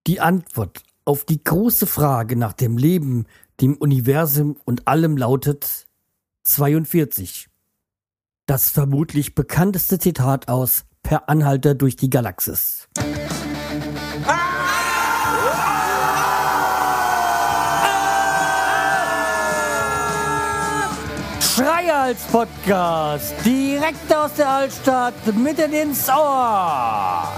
Die Antwort auf die große Frage nach dem Leben, dem Universum und allem lautet 42. Das vermutlich bekannteste Zitat aus Per Anhalter durch die Galaxis. Schreihals Podcast, direkt aus der Altstadt, mitten ins Ohr.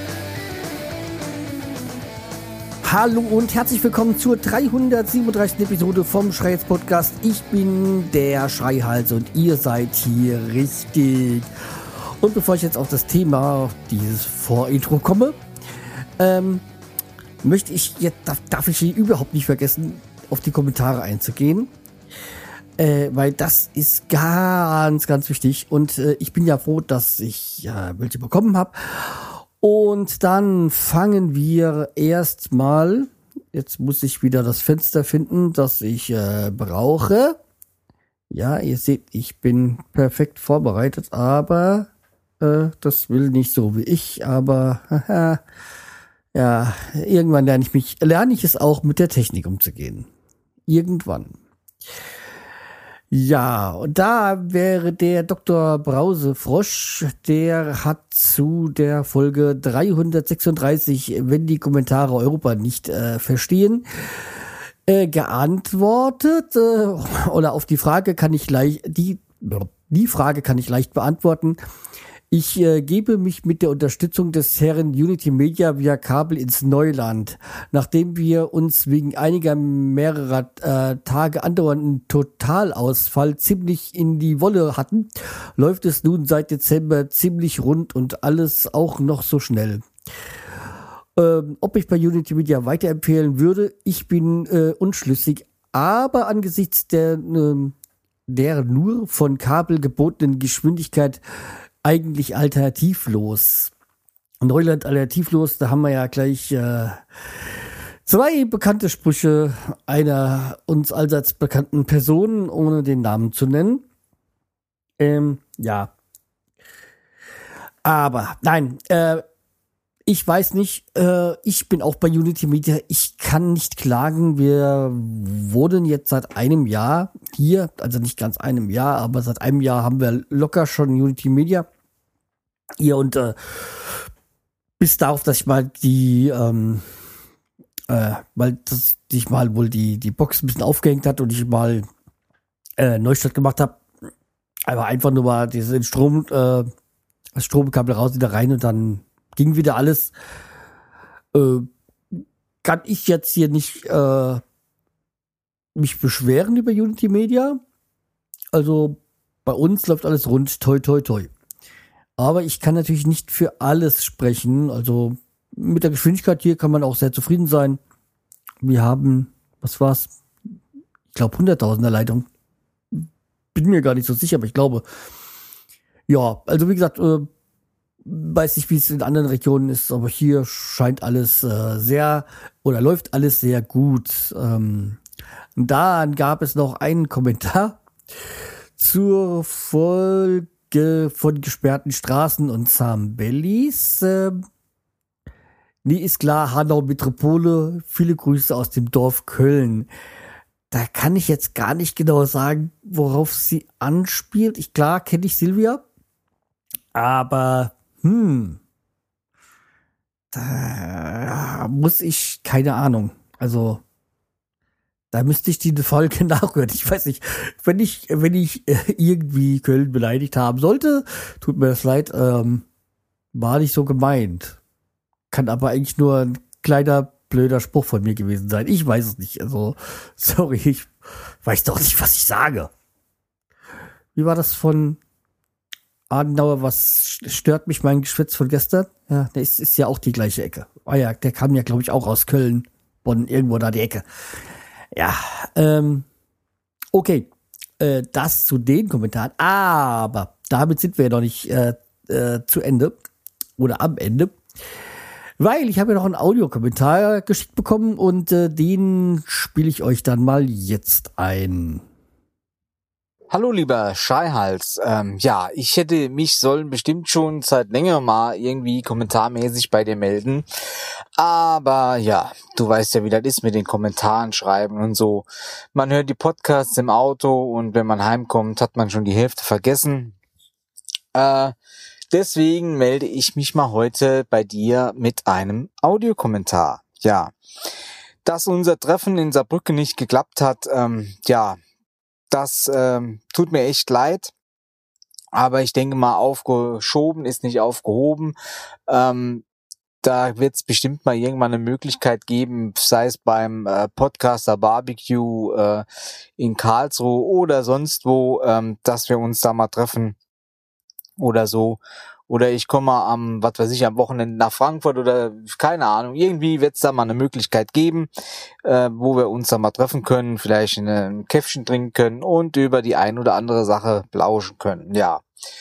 Hallo und herzlich willkommen zur 337. Episode vom Schreihals Podcast. Ich bin der Schreihals und ihr seid hier richtig. Und bevor ich jetzt auf das Thema dieses Vorintro komme, möchte ich jetzt, darf ich überhaupt nicht vergessen, auf die Kommentare einzugehen. Weil das ist ganz, ganz wichtig. Und ich bin ja froh, dass ich welche bekommen habe. Und dann fangen wir erstmal. Jetzt muss ich wieder das Fenster finden, das ich brauche. Ja, ihr seht, ich bin perfekt vorbereitet, aber das will nicht so wie ich. Aber ja, irgendwann lerne ich es auch mit der Technik umzugehen. Irgendwann. Ja, und da wäre der Dr. Brausefrosch, der hat zu der Folge 336, wenn die Kommentare Europa nicht verstehen, geantwortet, oder auf die Frage kann ich die Frage kann ich leicht beantworten. Ich gebe mich mit der Unterstützung des Herren Unity Media via Kabel ins Neuland. Nachdem wir uns wegen mehrerer Tage andauernden Totalausfall ziemlich in die Wolle hatten, läuft es nun seit Dezember ziemlich rund und alles auch noch so schnell. Ob ich bei Unity Media weiterempfehlen würde, ich bin unschlüssig, aber angesichts der nur von Kabel gebotenen Geschwindigkeit eigentlich alternativlos. Neuland alternativlos, da haben wir ja gleich zwei bekannte Sprüche einer uns allseits bekannten Person, ohne den Namen zu nennen. Ja. Aber nein, ich weiß nicht, ich bin auch bei Unity Media, ich kann nicht klagen, wir wurden jetzt seit einem Jahr hier, also nicht ganz einem Jahr, aber seit einem Jahr haben wir locker schon Unity Media hier und bis darauf, dass ich mal dass ich mal wohl die Box ein bisschen aufgehängt hat und ich mal Neustart gemacht habe, aber einfach nur mal das Stromkabel raus, wieder rein und dann ging wieder alles. Kann ich jetzt hier nicht mich beschweren über Unity Media. Also bei uns läuft alles rund, toi toi toi. Aber ich kann natürlich nicht für alles sprechen. Also mit der Geschwindigkeit hier kann man auch sehr zufrieden sein. Wir haben, was war's? Ich glaube 100.000er Leitung. Bin mir gar nicht so sicher, aber ich glaube. Ja, also wie gesagt, weiß nicht, wie es in anderen Regionen ist, aber hier scheint alles läuft alles sehr gut. Dann gab es noch einen Kommentar zur Folge von gesperrten Straßen und Zambellis. Nee, ist klar, Hanau Metropole, viele Grüße aus dem Dorf Köln. Da kann ich jetzt gar nicht genau sagen, worauf sie anspielt. Klar kenne ich Silvia, aber da muss ich, keine Ahnung, also da müsste ich die Folge nachhören. Ich weiß nicht, wenn ich irgendwie Köln beleidigt haben sollte, tut mir das leid, war nicht so gemeint. Kann aber eigentlich nur ein kleiner, blöder Spruch von mir gewesen sein. Ich weiß es nicht, also sorry, ich weiß doch nicht, was ich sage. Wie war das von Adenauer, was stört mich, mein Geschwätz von gestern? Ja, der ist ja auch die gleiche Ecke. Ah ja, der kam ja, glaube ich, auch aus Köln, Bonn, irgendwo da die Ecke. Ja, okay, das zu den Kommentaren. Aber damit sind wir ja noch nicht zu Ende oder am Ende. Weil ich habe ja noch einen Audiokommentar geschickt bekommen und den spiele ich euch dann mal jetzt ein. Hallo lieber Schreihals, ja, ich hätte mich sollen bestimmt schon seit längerem mal irgendwie kommentarmäßig bei dir melden, aber ja, du weißt ja, wie das ist mit den Kommentaren schreiben und so. Man hört die Podcasts im Auto und wenn man heimkommt, hat man schon die Hälfte vergessen. Äh, Deswegen melde ich mich mal heute bei dir mit einem Audiokommentar. Ja, dass unser Treffen in Saarbrücken nicht geklappt hat, ja, das tut mir echt leid. Aber ich denke mal, aufgeschoben ist nicht aufgehoben. Da wird es bestimmt mal irgendwann eine Möglichkeit geben, sei es beim Podcaster Barbecue in Karlsruhe oder sonst wo, dass wir uns da mal treffen oder so. Oder ich komme mal am Wochenende nach Frankfurt oder keine Ahnung. Irgendwie wird es da mal eine Möglichkeit geben, wo wir uns da mal treffen können, vielleicht ein Käffchen trinken können und über die ein oder andere Sache plauschen können. Ja.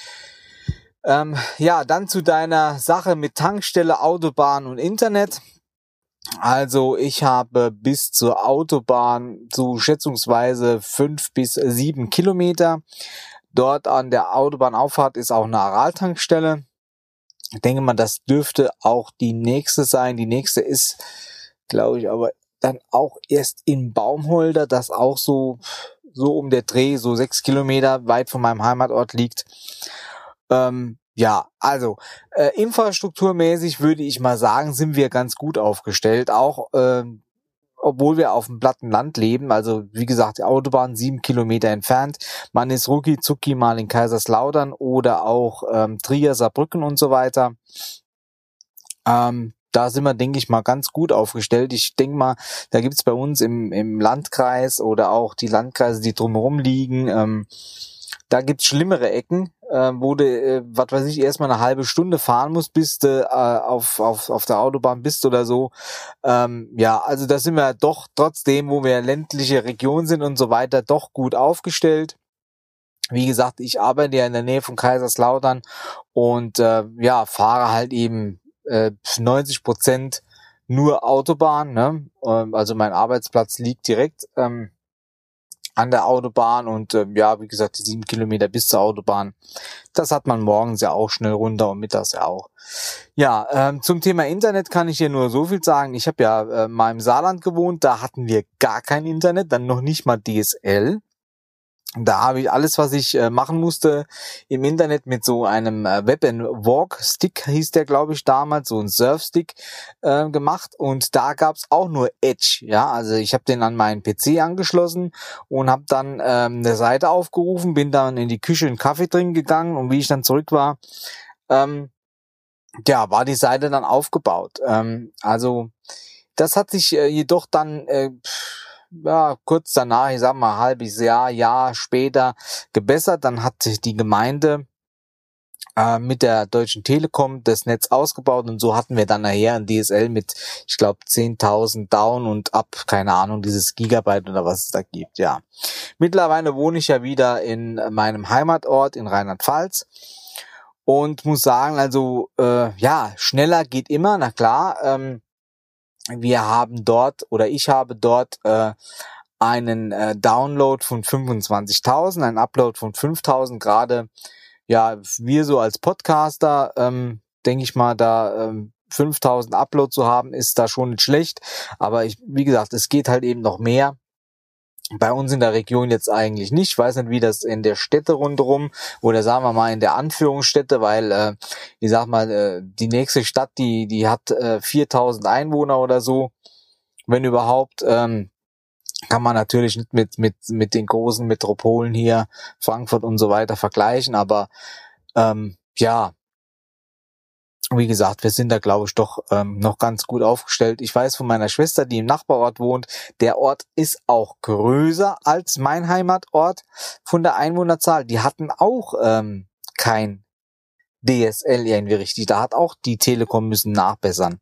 Ja, dann zu deiner Sache mit Tankstelle, Autobahn und Internet. Also ich habe bis zur Autobahn so schätzungsweise 5 bis 7 Kilometer. Dort an der Autobahnauffahrt ist auch eine Aral-Tankstelle. Ich denke mal, das dürfte auch die nächste sein. Die nächste ist, glaube ich, aber dann auch erst in Baumholder, das auch so um der Dreh, so 6 Kilometer weit von meinem Heimatort liegt. Ja, also infrastrukturmäßig würde ich mal sagen, sind wir ganz gut aufgestellt, auch obwohl wir auf dem platten Land leben. Also wie gesagt, die Autobahn 7 Kilometer entfernt. Man ist rucki zucki mal in Kaiserslautern oder auch Trier, Saarbrücken und so weiter. Da sind wir, denke ich mal, ganz gut aufgestellt. Ich denke mal, da gibt's bei uns im Landkreis oder auch die Landkreise, die drumherum liegen, da gibt's schlimmere Ecken, wo du, was weiß ich, erstmal eine halbe Stunde fahren musst, bis du auf der Autobahn bist oder so. Ja, also da sind wir doch trotzdem, wo wir ländliche Region sind und so weiter, doch gut aufgestellt. Wie gesagt, ich arbeite ja in der Nähe von Kaiserslautern und ja, fahre halt eben 90% nur Autobahn, ne? Also mein Arbeitsplatz liegt direkt an der Autobahn und ja, wie gesagt, die 7 Kilometer bis zur Autobahn, das hat man morgens ja auch schnell runter und mittags ja auch. Ja, zum Thema Internet kann ich hier nur so viel sagen. Ich habe ja mal im Saarland gewohnt, da hatten wir gar kein Internet, dann noch nicht mal DSL. Da habe ich alles, was ich machen musste, im Internet mit so einem Web-and-Walk-Stick, hieß der, glaube ich, damals, so ein Surf-Stick gemacht. Und da gab's auch nur Edge. Ja, also ich habe den an meinen PC angeschlossen und habe dann eine Seite aufgerufen, bin dann in die Küche einen Kaffee trinken gegangen und wie ich dann zurück war, ja, war die Seite dann aufgebaut. Also das hat sich jedoch dann ja, kurz danach, ich sag mal halbes Jahr später gebessert. Dann hat sich die Gemeinde mit der Deutschen Telekom das Netz ausgebaut und so hatten wir dann nachher ein DSL mit, ich glaube, 10.000 Down und ab, keine Ahnung, dieses Gigabyte oder was es da gibt, ja. Mittlerweile wohne ich ja wieder in meinem Heimatort in Rheinland-Pfalz und muss sagen, also ja, schneller geht immer, na klar. Wir haben dort oder ich habe dort einen Download von 25.000, einen Upload von 5.000 gerade. Ja, wir so als Podcaster, denke ich mal, da 5.000 Upload zu haben, ist da schon nicht schlecht. Aber wie gesagt, es geht halt eben noch mehr. Bei uns in der Region jetzt eigentlich nicht. Ich weiß nicht, wie das in der Städte rundherum oder sagen wir mal in der Anführungsstätte, weil ich sag mal, die nächste Stadt, die hat 4.000 Einwohner oder so, wenn überhaupt. Kann man natürlich nicht mit den großen Metropolen hier, Frankfurt und so weiter vergleichen, aber ja, wie gesagt, wir sind da, glaube ich, doch noch ganz gut aufgestellt. Ich weiß von meiner Schwester, die im Nachbarort wohnt, der Ort ist auch größer als mein Heimatort von der Einwohnerzahl. Die hatten auch kein DSL irgendwie richtig. Da hat auch die Telekom müssen nachbessern.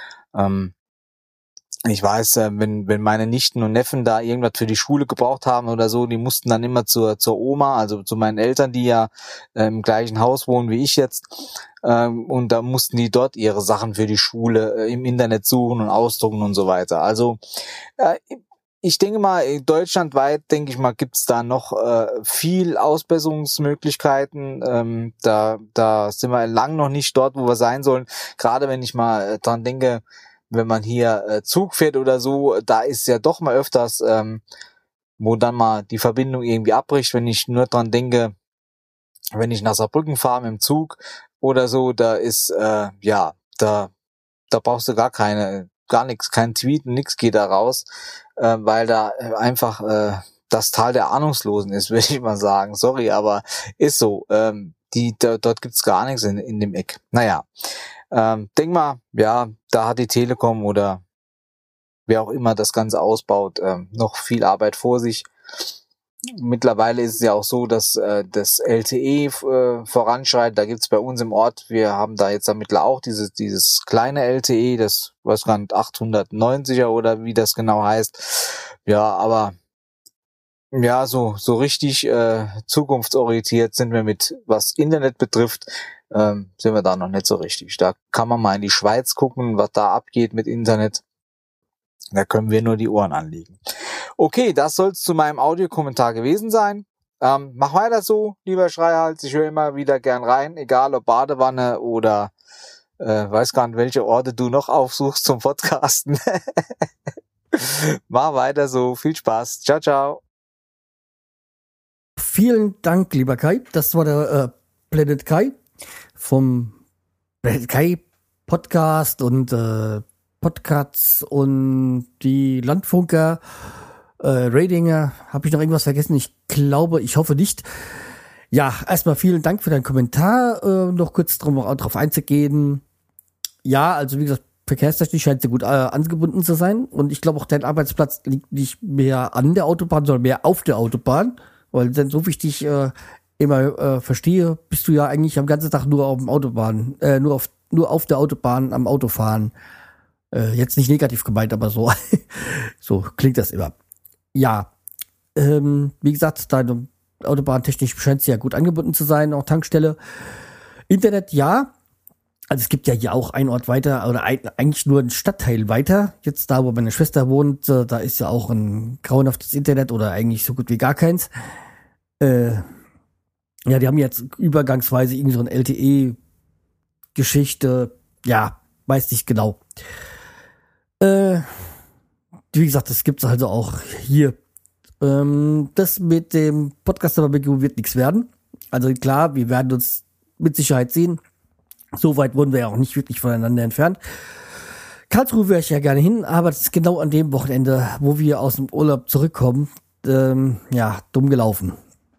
Ich weiß, wenn meine Nichten und Neffen da irgendwas für die Schule gebraucht haben oder so, die mussten dann immer zur Oma, also zu meinen Eltern, die ja im gleichen Haus wohnen wie ich jetzt, und da mussten die dort ihre Sachen für die Schule im Internet suchen und ausdrucken und so weiter. Also ich denke mal, deutschlandweit, denke ich mal, gibt's da noch viel Ausbesserungsmöglichkeiten. Da sind wir lang noch nicht dort, wo wir sein sollen. Gerade wenn ich mal dran denke, wenn man hier Zug fährt oder so, da ist ja doch mal öfters, wo dann mal die Verbindung irgendwie abbricht. Wenn ich nur dran denke, wenn ich nach Saarbrücken fahre mit dem Zug oder so, da ist, da brauchst du gar nichts, kein Tweet, nix geht da raus, weil da einfach das Tal der Ahnungslosen ist, würde ich mal sagen. Sorry, aber ist so. Dort gibt's gar nichts in dem Eck. Naja, denk mal, ja, da hat die Telekom oder wer auch immer das Ganze ausbaut, noch viel Arbeit vor sich. Mittlerweile ist es ja auch so, dass das LTE voranschreitet. Da gibt's bei uns im Ort, wir haben da jetzt mittlerweile auch dieses kleine LTE, das weiß gar nicht, 890er oder wie das genau heißt. Ja, aber ja, so richtig zukunftsorientiert sind wir mit, was Internet betrifft, sind wir da noch nicht so richtig. Da kann man mal in die Schweiz gucken, was da abgeht mit Internet. Da können wir nur die Ohren anlegen. Okay, das soll es zu meinem Audiokommentar gewesen sein. Mach weiter so, lieber Schreihals. Ich höre immer wieder gern rein, egal ob Badewanne oder weiß gar nicht, welche Orte du noch aufsuchst zum Podcasten. Mach weiter so. Viel Spaß. Ciao, ciao. Vielen Dank, lieber Kai. Das war der Planet Kai vom Planet Kai Podcast und Podcasts und die Landfunker, Ratinger. Habe ich noch irgendwas vergessen? Ich glaube, ich hoffe nicht. Ja, erstmal vielen Dank für deinen Kommentar. Noch kurz drauf einzugehen. Ja, also wie gesagt, verkehrstechnisch scheint sehr gut angebunden zu sein. Und ich glaube auch, dein Arbeitsplatz liegt nicht mehr an der Autobahn, sondern mehr auf der Autobahn. Weil dann, so wie ich dich immer verstehe, bist du ja eigentlich am ganzen Tag nur auf dem Autobahn, nur auf der Autobahn am Autofahren. Jetzt nicht negativ gemeint, aber so, so klingt das immer. Ja, wie gesagt, deine Autobahn technisch scheint sie ja gut angebunden zu sein, auch Tankstelle. Internet, ja. Also es gibt ja hier auch einen Ort weiter, oder eigentlich nur einen Stadtteil weiter. Jetzt da, wo meine Schwester wohnt, da ist ja auch ein grauenhaftes Internet oder eigentlich so gut wie gar keins. Ja, die haben jetzt übergangsweise irgendwie so eine LTE-Geschichte. Ja, weiß nicht genau. Wie gesagt, das gibt's also auch hier. Das mit dem Podcaster-Barbecue wird nichts werden. Also klar, wir werden uns mit Sicherheit sehen. So weit wurden wir ja auch nicht wirklich voneinander entfernt. Karlsruhe wäre ich ja gerne hin, aber das ist genau an dem Wochenende, wo wir aus dem Urlaub zurückkommen. Ja, dumm gelaufen.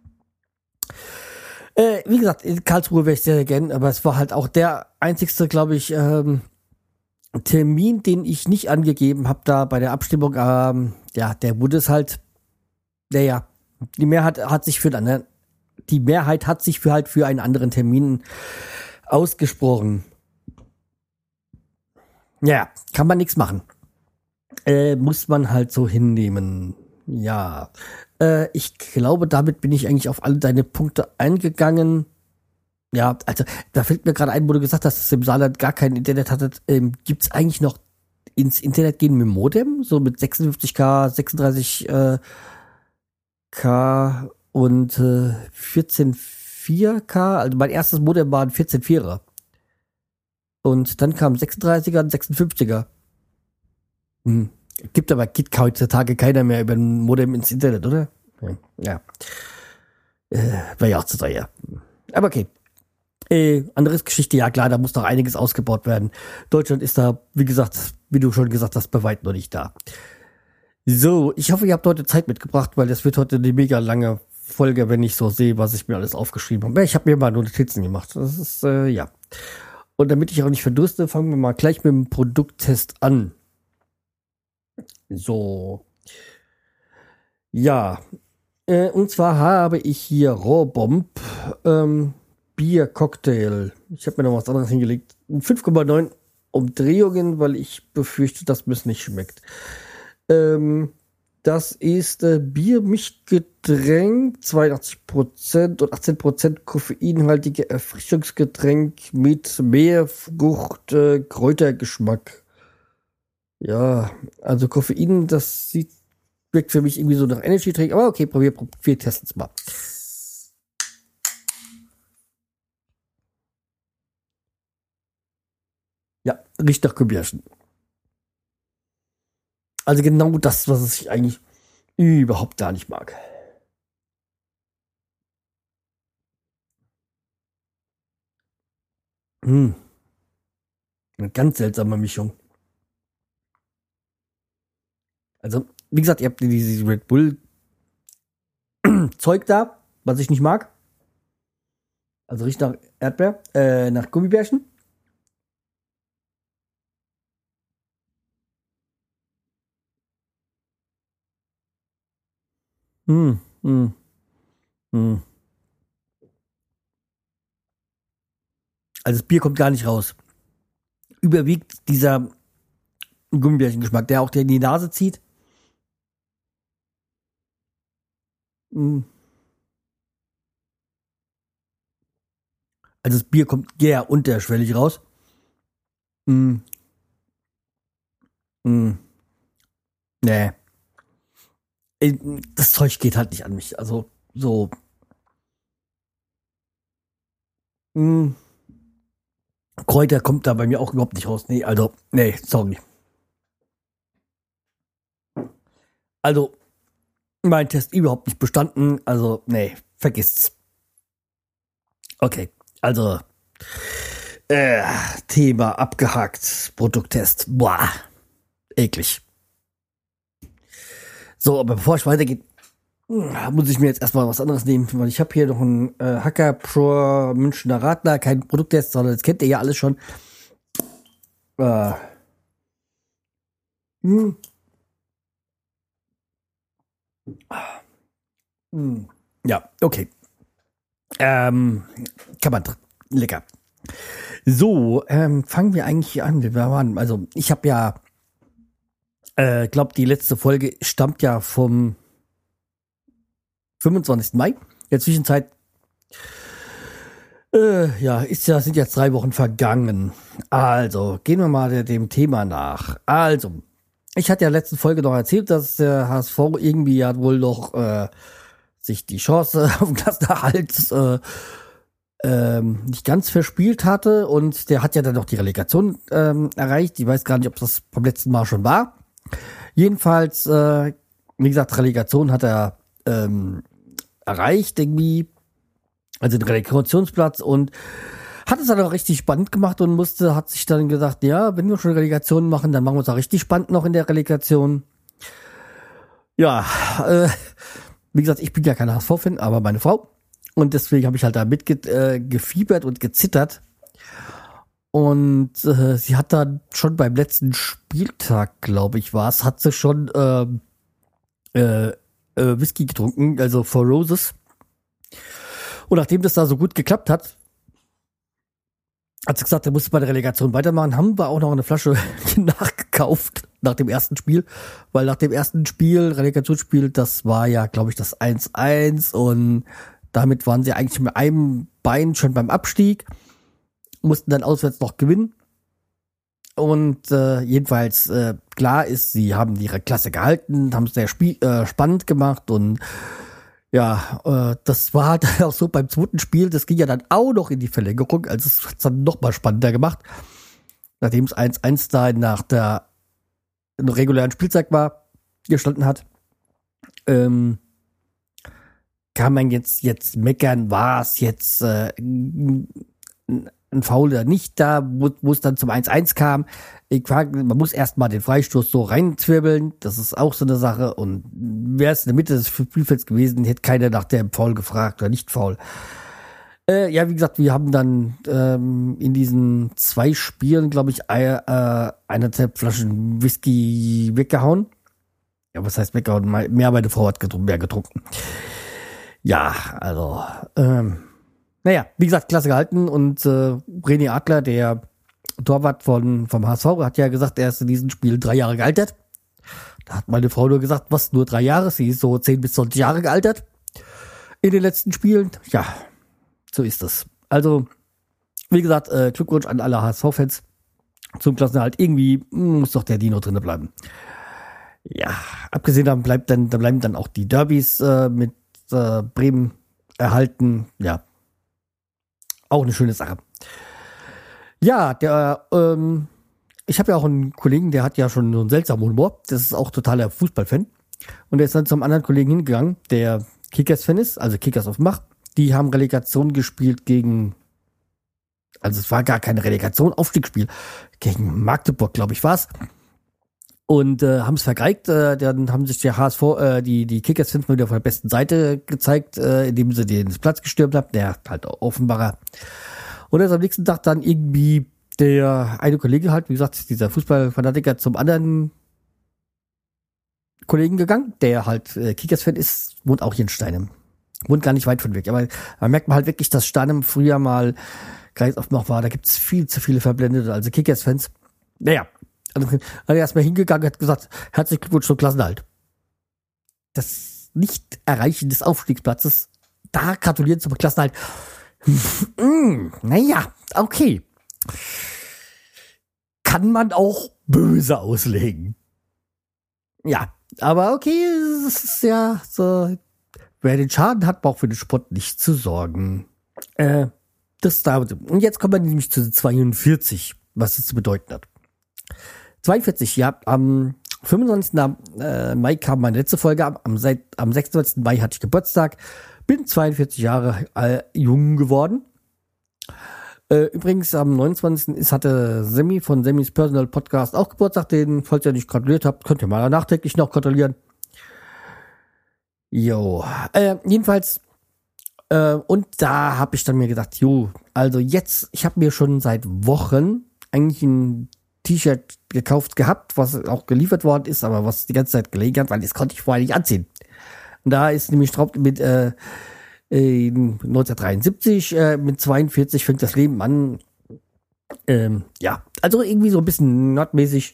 Wie gesagt, in Karlsruhe wäre ich sehr gerne, aber es war halt auch der einzigste, glaube ich, Termin, den ich nicht angegeben habe da bei der Abstimmung. Ja, der wurde es halt, naja, die Mehrheit hat sich für einen anderen Termin ausgesprochen. Ja, kann man nichts machen. Muss man halt so hinnehmen. Ja, ich glaube, damit bin ich eigentlich auf alle deine Punkte eingegangen. Ja, also da fällt mir gerade ein, wo du gesagt hast, dass du im Saarland gar kein Internet hattet. Gibt's eigentlich noch ins Internet gehen mit dem Modem? So mit 56K, 36K und 14.4K? Also mein erstes Modem war ein 14.4er. Und dann kam 36er und 56er. Geht heutzutage keiner mehr über ein Modem ins Internet, oder? Ja. Wäre ja auch zu teuer. Aber okay. Anderes Geschichte, ja klar, da muss noch einiges ausgebaut werden. Deutschland ist da, wie gesagt, wie du schon gesagt hast, bei weitem noch nicht da. So, ich hoffe, ihr habt heute Zeit mitgebracht, weil das wird heute eine mega lange Folge, wenn ich so sehe, was ich mir alles aufgeschrieben habe. Ich habe mir mal Notizen gemacht. Das ist, ja. Und damit ich auch nicht verdurste, fangen wir mal gleich mit dem Produkttest an. So. Ja. Und zwar habe ich hier Rawbomb, Bier-Cocktail. Ich habe mir noch was anderes hingelegt. 5,9 Umdrehungen, weil ich befürchte, dass mir es nicht schmeckt. Das ist Bier-Mischgetränk, 82% und 18% koffeinhaltige Erfrischungsgetränk mit mehr Frucht, Kräutergeschmack. Ja, also Koffein, das sieht wirkt für mich irgendwie so nach Energy Drink, aber okay, wir testen es mal. Ja, riecht nach Gummibärchen. Also genau das, was ich eigentlich überhaupt gar nicht mag. Hm, eine ganz seltsame Mischung. Also, wie gesagt, ihr habt dieses Red Bull Zeug da, was ich nicht mag. Also riecht nach Erdbeer, nach Gummibärchen. Hm, hm, hm. Also das Bier kommt gar nicht raus. Überwiegt dieser Gummibärchengeschmack, der in die Nase zieht. Hm. Also das Bier kommt sehr unterschwellig raus. Hm, hm. Nee. Das Zeug geht halt nicht an mich. Also so. Hm. Kräuter kommt da bei mir auch überhaupt nicht raus. Nee, also, nee, sorry. Also, mein Test überhaupt nicht bestanden. Also, nee, vergisst's. Okay, also, äh, Thema abgehakt. Produkttest. Boah, eklig. So, aber bevor ich weitergehe, muss ich mir jetzt erstmal was anderes nehmen, weil ich habe hier noch einen Hacker Pro Münchner Radler, kein Produkttest, sondern das kennt ihr ja alles schon. Äh, hm, ja, okay. Kann man lecker. So, fangen wir eigentlich hier an. Wir waren, also ich habe ja, glaube die letzte Folge stammt ja vom 25. Mai. In der Zwischenzeit, sind jetzt 3 Wochen vergangen. Also, gehen wir mal dem Thema nach. Also, ich hatte ja in der letzten Folge noch erzählt, dass der HSV irgendwie ja wohl noch sich die Chance auf den Klassenerhalt nicht ganz verspielt hatte und der hat ja dann noch die Relegation erreicht. Ich weiß gar nicht, ob das beim letzten Mal schon war. Jedenfalls, wie gesagt, Relegation hat er erreicht irgendwie, also den Relegationsplatz und hat es dann auch richtig spannend gemacht und hat sich dann gesagt, ja, wenn wir schon Relegation machen, dann machen wir es auch richtig spannend noch in der Relegation. Ja, wie gesagt, ich bin ja kein HSV-Fan, aber meine Frau. Und deswegen habe ich halt da gefiebert und gezittert. Und sie hat dann schon beim letzten Spieltag, glaube ich, hat sie schon Whisky getrunken, also Four Roses. Und nachdem das da so gut geklappt hat sie gesagt, er musste bei der Relegation weitermachen, haben wir auch noch eine Flasche nachgekauft nach dem ersten Spiel, weil nach dem ersten Spiel, Relegationsspiel, das war ja, glaube ich, das 1-1 und damit waren sie eigentlich mit einem Bein schon beim Abstieg, mussten dann auswärts noch gewinnen. Und jedenfalls klar ist, sie haben ihre Klasse gehalten, haben es sehr spannend gemacht und ja, das war halt auch so beim zweiten Spiel, das ging ja dann auch noch in die Verlängerung, also es hat es dann noch mal spannender gemacht, nachdem es 1-1 da nach der regulären Spielzeit gestanden hat. Kann man jetzt meckern, war es jetzt ein Foul oder nicht da, wo es dann zum 1-1 kam. Ich frage, man muss erstmal den Freistoß so reinzwirbeln, das ist auch so eine Sache und wäre es in der Mitte des Spielfelds gewesen, hätte keiner nach dem Foul gefragt oder nicht Foul. Ja, wie gesagt, wir haben dann in diesen 2 Spielen, glaube ich, 1,5 Flaschen Whisky weggehauen. Ja, was heißt weggehauen? Mehr, meine Frau hat mehr getrunken. Ja, also, naja, wie gesagt, klasse gehalten und René Adler, der Torwart vom HSV, hat ja gesagt, er ist in diesem Spiel 3 Jahre gealtert. Da hat meine Frau nur gesagt, was, nur 3 Jahre? Sie ist so 10 bis 20 Jahre gealtert in den letzten Spielen. Ja, so ist das. Also, wie gesagt, Glückwunsch an alle HSV-Fans zum Klassenerhalt. Irgendwie muss doch der Dino drinne bleiben. Ja, abgesehen davon da bleiben dann auch die Derbys mit Bremen erhalten. Ja, auch eine schöne Sache. Ja, ich habe ja auch einen Kollegen, der hat ja schon so einen seltsamen Humor. Das ist auch totaler Fußballfan. Und der ist dann zum anderen Kollegen hingegangen, der Kickers-Fan ist, also Kickers auf Mach. Die haben Relegation gespielt also es war gar keine Relegation, Aufstiegsspiel. Gegen Magdeburg, glaube ich, war's. Und haben es vergeigt. Dann haben sich der HSV, die Kickers-Fans mal wieder von der besten Seite gezeigt, indem sie den Platz gestürmt haben. Der halt Offenbarer. Und er ist am nächsten Tag dann irgendwie der eine Kollege halt, wie gesagt, dieser Fußballfanatiker zum anderen Kollegen gegangen, der halt Kickers-Fan ist, wohnt auch hier in Steinem. Wohnt gar nicht weit von weg. Aber man merkt halt wirklich, dass Steinem früher mal ganz oft noch war. Da gibt's viel zu viele Verblendete, also Kickers-Fans. Naja, also er erstmal hingegangen und hat gesagt, herzlichen Glückwunsch zum Klassenerhalt. Das Nicht-Erreichen des Aufstiegsplatzes, da gratulieren zum Klassenerhalt. Naja, okay. Kann man auch böse auslegen. Ja, aber okay, es ist ja so, wer den Schaden hat, braucht für den Sport nicht zu sorgen. Das da. Und jetzt kommen wir nämlich zu 42, was es zu bedeuten hat. 42, ja, am 25. Mai kam meine letzte Folge, am 26. Mai hatte ich Geburtstag, bin 42 Jahre jung geworden. Übrigens, am 29. hatte Semi von Semis Personal Podcast auch Geburtstag, den, falls ihr nicht gratuliert habt, könnt ihr mal nachträglich noch gratulieren. Jo, jedenfalls, und da habe ich dann mir gedacht, also jetzt, ich habe mir schon seit Wochen eigentlich ein T-Shirt gekauft gehabt, was auch geliefert worden ist, aber was die ganze Zeit gelegen hat, weil das konnte ich vorher nicht anziehen. Und da ist nämlich drauf mit 1973, mit 42 fängt das Leben an. Ja, also irgendwie so ein bisschen nordmäßig.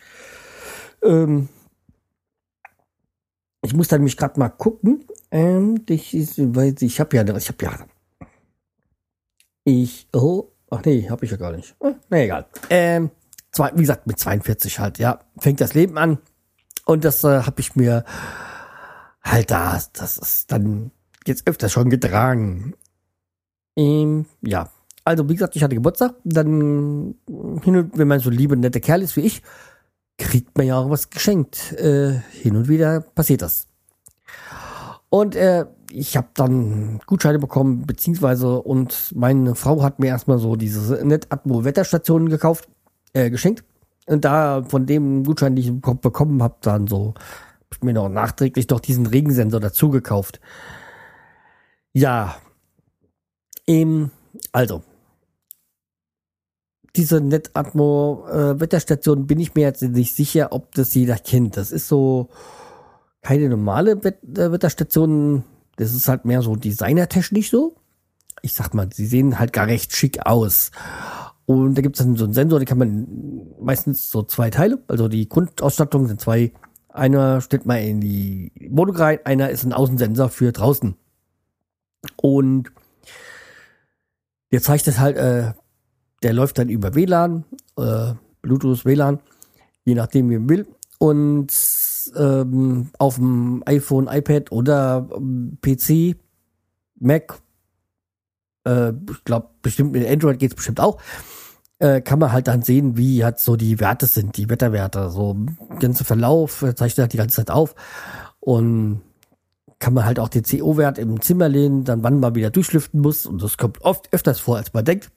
Ich muss dann mich gerade mal gucken. Habe ich ja gar nicht. Egal. Wie gesagt, mit 42 halt, ja, fängt das Leben an. Und das habe ich mir halt das ist dann jetzt öfter schon getragen. Ja, also wie gesagt, ich hatte Geburtstag. Dann wenn man so liebe, nette Kerl ist wie ich, kriegt man ja auch was geschenkt. Hin und wieder passiert das. Und ich habe dann Gutscheine bekommen, beziehungsweise, und meine Frau hat mir erstmal so diese Net-Atmo-Wetterstationen geschenkt. Und da von dem Gutschein, den ich bekommen habe, dann so, hab ich mir noch nachträglich doch diesen Regensensor dazu gekauft. Ja, also, diese Net-Atmo-Wetterstation bin ich mir jetzt nicht sicher, ob das jeder kennt. Das ist so keine normale Wetterstation, das ist halt mehr so designertechnisch so. Ich sag mal, sie sehen halt gar recht schick aus. Und da gibt es dann so einen Sensor, den kann man meistens so 2 Teile, also die Grundausstattung sind 2. Einer stellt man in die Wohnung rein, einer ist ein Außensensor für draußen. Und der zeigt das halt, der läuft dann über WLAN, Bluetooth, WLAN, je nachdem wie man will. Und auf dem iPhone, iPad oder PC, Mac, ich glaube bestimmt mit Android geht's bestimmt auch, kann man halt dann sehen, wie halt so die Werte sind, die Wetterwerte, so ganze Verlauf zeichnet halt die ganze Zeit auf und kann man halt auch den CO-Wert im Zimmer lehnen, dann wann man wieder durchlüften muss und das kommt oft öfters vor, als man denkt.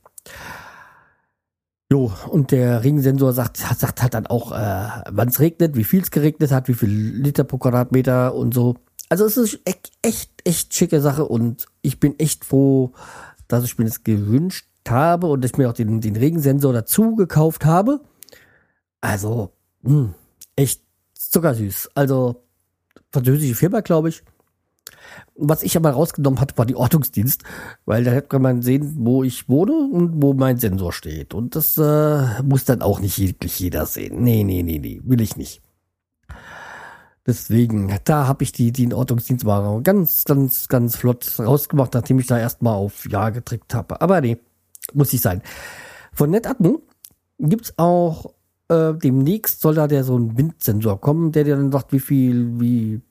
Jo, und der Regensensor sagt halt dann auch, wann es regnet, wie viel es geregnet hat, wie viel Liter pro Quadratmeter und so. Also es ist echt schicke Sache und ich bin echt froh, dass ich mir das gewünscht habe und dass ich mir auch den Regensensor dazu gekauft habe. Also, echt zuckersüß. Also, französische Firma, glaube ich. Was ich aber rausgenommen hatte, war die Ortungsdienst, weil da kann man sehen, wo ich wohne und wo mein Sensor steht. Und das muss dann auch nicht wirklich jeder sehen. Nee, will ich nicht. Deswegen, da habe ich den Ortungsdienst mal ganz flott rausgemacht, nachdem ich da erstmal auf Ja gedrückt habe. Aber nee, muss nicht sein. Von NetAtmo gibt's auch demnächst soll da so ein Windsensor kommen, der dir dann sagt, wie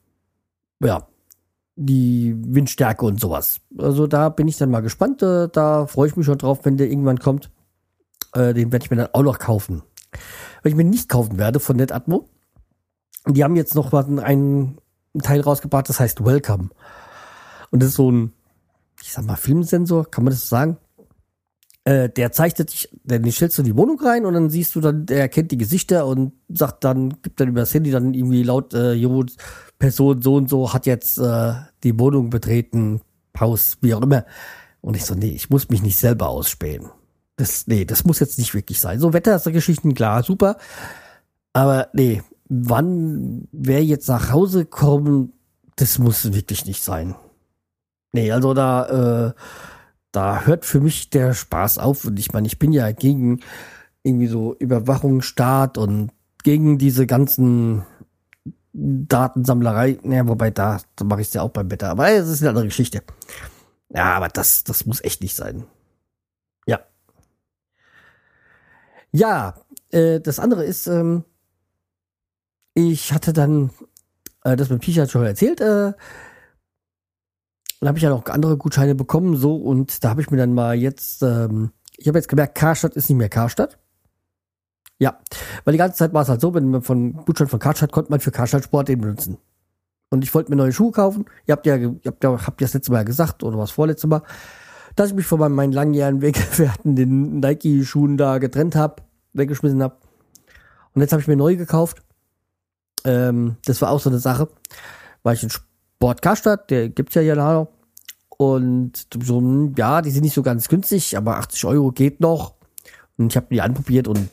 die Windstärke und sowas. Also da bin ich dann mal gespannt. Da freue ich mich schon drauf, wenn der irgendwann kommt. Den werde ich mir dann auch noch kaufen. Was ich mir nicht kaufen werde von Netatmo, die haben jetzt noch mal einen Teil rausgebracht, das heißt Welcome. Und das ist so ein, ich sag mal, Filmsensor, kann man das so sagen? Der zeichnet dich, den stellst du in die Wohnung rein und dann siehst du dann, der erkennt die Gesichter und sagt dann, gibt dann über das Handy dann irgendwie laut, Person so und so hat jetzt die Wohnung betreten, Haus, wie auch immer. Und ich so, nee, ich muss mich nicht selber ausspähen. Das muss jetzt nicht wirklich sein. So Wettergeschichten, klar, super. Aber nee, wer jetzt nach Hause kommt, das muss wirklich nicht sein. Nee, also da hört für mich der Spaß auf. Und ich meine, ich bin ja gegen irgendwie so Überwachungsstaat und gegen diese ganzen Datensammlerei. Naja, wobei da mache ich es ja auch beim Wetter. Aber es ist eine andere Geschichte. Ja, aber das muss echt nicht sein. Ja. Ja, das andere ist, ich hatte dann das mit Picha schon erzählt, dann habe ich ja noch andere Gutscheine bekommen, so, und da habe ich mir dann mal jetzt, ich habe jetzt gemerkt, Karstadt ist nicht mehr Karstadt. Ja, weil die ganze Zeit war es halt so, wenn man von Gutschein von Karstadt konnte man für Karstadt Sport den benutzen. Und ich wollte mir neue Schuhe kaufen. Ihr habt ja das letzte Mal gesagt, oder was vorletzte Mal, dass ich mich von meinen langjährigen Weggefährten, den Nike-Schuhen da getrennt habe, weggeschmissen habe. Und jetzt habe ich mir neu gekauft. Das war auch so eine Sache, weil ich in Sport Karstadt, der gibt's ja hier noch. Und so, ja, die sind nicht so ganz günstig, aber 80 € geht noch. Und ich habe die anprobiert und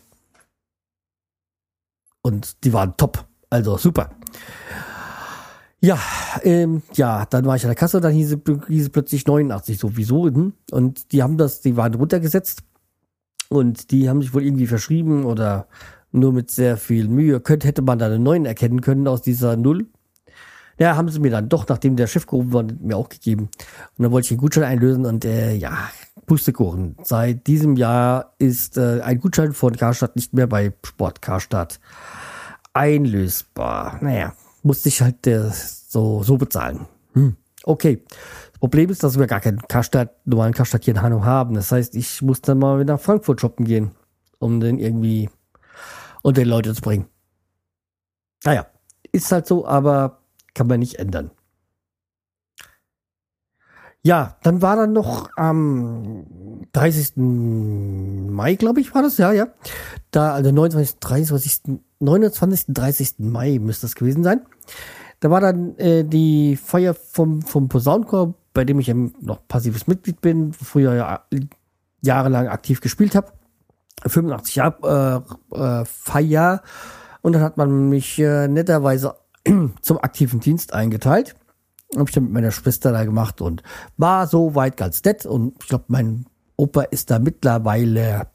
die waren top. Also super. Ja, dann war ich an der Kasse, dann hieß es plötzlich 89 sowieso. Und die waren runtergesetzt und die haben sich wohl irgendwie verschrieben oder nur mit sehr viel Mühe. Hätte man da einen neuen erkennen können aus dieser Null. Ja, haben sie mir dann doch, nachdem der Chef gerufen war, mir auch gegeben. Und dann wollte ich den Gutschein einlösen und Pustekuchen. Seit diesem Jahr ist ein Gutschein von Karstadt nicht mehr bei Sport Karstadt einlösbar. Naja, musste ich halt so bezahlen. Okay. Das Problem ist, dass wir gar keinen normalen Karstadt hier in Hanau haben. Das heißt, ich muss dann mal wieder nach Frankfurt shoppen gehen, um den irgendwie unter die Leute zu bringen. Naja, ist halt so, aber kann man nicht ändern. Ja, dann war dann noch am 30. Mai, glaube ich, war das, ja. Da, also 29. 30. Mai müsste das gewesen sein. Da war dann die Feier vom Posaunenchor, bei dem ich noch passives Mitglied bin, früher ja jahrelang aktiv gespielt habe. 85 Jahre Feier. Und dann hat man mich netterweise zum aktiven Dienst eingeteilt. Habe ich dann mit meiner Schwester da gemacht und war so weit ganz nett. Und ich glaube, mein Opa ist da mittlerweile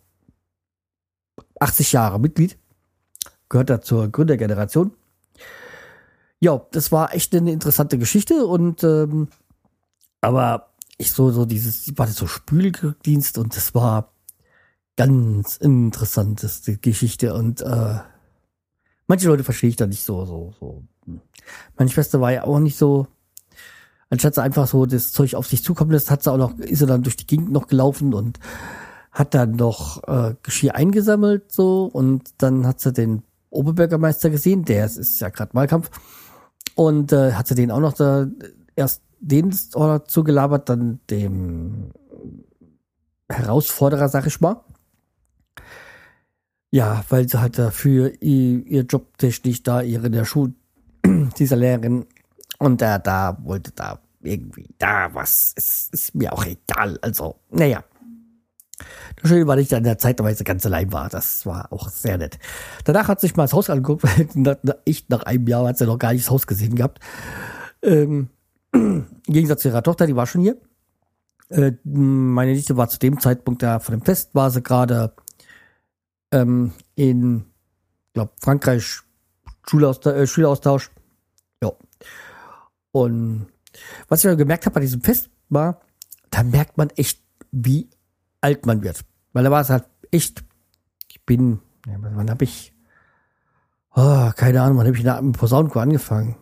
80 Jahre Mitglied. Gehört da zur Gründergeneration. Ja, das war echt eine interessante Geschichte. Und aber ich war das so Spüldienst und das war ganz interessanteste Geschichte. Und manche Leute verstehe ich da nicht so. Meine Schwester war ja auch nicht so, anstatt sie einfach so das Zeug auf sich zukommen lässt, ist sie dann durch die Gegend noch gelaufen und hat dann noch Geschirr eingesammelt so, und dann hat sie den Oberbürgermeister gesehen, ist ja gerade Wahlkampf, und hat sie den auch noch da erst den zugelabert, dann dem Herausforderer, sag ich mal. Ja, weil sie halt dafür ihr Job technisch da in der Schule dieser Lehrerin, und da wollte da irgendwie was, es ist mir auch egal, also, naja. Das Schöne war, dass ich da in der Zeitweise ganz allein war, das war auch sehr nett. Danach hat sich mal das Haus angeguckt, weil nach einem Jahr hat sie noch gar nicht das Haus gesehen gehabt. Im Gegensatz zu ihrer Tochter, die war schon hier. Meine Nichte war zu dem Zeitpunkt da von dem Fest, war sie gerade in, glaube Frankreich, Schüleraustausch. Ja. Und was ich dann gemerkt habe bei diesem Fest war, da merkt man echt, wie alt man wird. Weil da war es halt echt, wann habe ich keine Ahnung, wann habe ich mit Posaunenchor angefangen?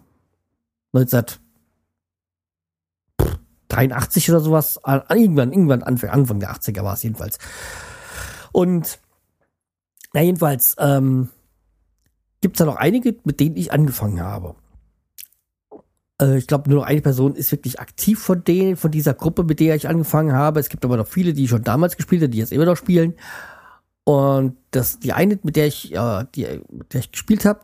1983 oder sowas. Irgendwann Anfang der 80er war es jedenfalls. Und jedenfalls gibt es da noch einige, mit denen ich angefangen habe. Ich glaube, nur noch eine Person ist wirklich aktiv von dieser Gruppe, mit der ich angefangen habe. Es gibt aber noch viele, die schon damals gespielt haben, die jetzt immer noch spielen. Und die eine, mit der ich gespielt habe,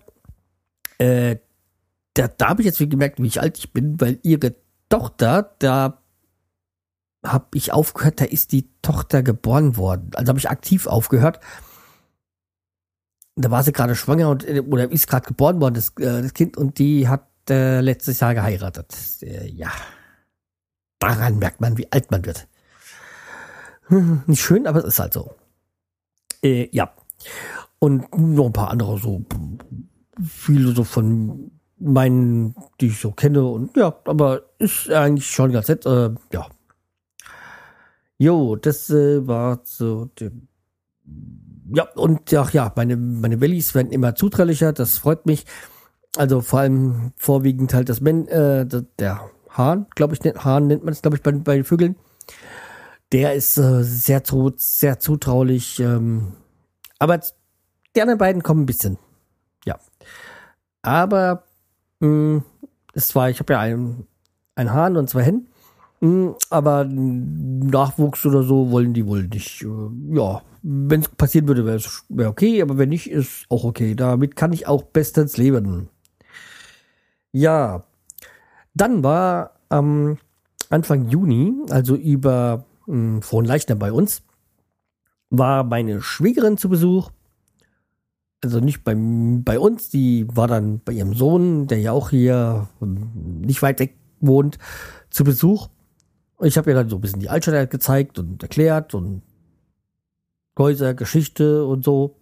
da habe ich jetzt gemerkt, wie alt ich bin, weil ihre Tochter, da habe ich aufgehört, da ist die Tochter geboren worden. Also habe ich aktiv aufgehört. Da war sie gerade schwanger oder ist gerade geboren worden, das Kind, und die hat letztes Jahr geheiratet. Ja, daran merkt man, wie alt man wird. Nicht schön, aber es ist halt so. Ja. Und noch ein paar andere, so viele so von meinen, die ich so kenne, und ja, aber ist eigentlich schon ganz nett. Ja. Jo, das war so. Ja, und ja, meine Wellis werden immer zutraulicher, das freut mich. Also vor allem vorwiegend halt der Hahn, glaube ich, Hahn nennt man es, glaube ich, bei den Vögeln. Der ist sehr zutraulich. Aber die anderen beiden kommen ein bisschen. Ja. Aber ich habe ja einen Hahn und 2 Hennen. Aber Nachwuchs oder so wollen die wohl nicht. Ja, wenn es passieren würde, wäre okay, aber wenn nicht, ist auch okay. Damit kann ich auch bestens leben. Ja, dann war Anfang Juni, also über Fronleichnam bei uns, war meine Schwägerin zu Besuch. Also nicht bei uns, die war dann bei ihrem Sohn, der ja auch hier nicht weit weg wohnt, zu Besuch. Und ich habe ihr dann so ein bisschen die Altstadt gezeigt und erklärt und Häuser, Geschichte und so.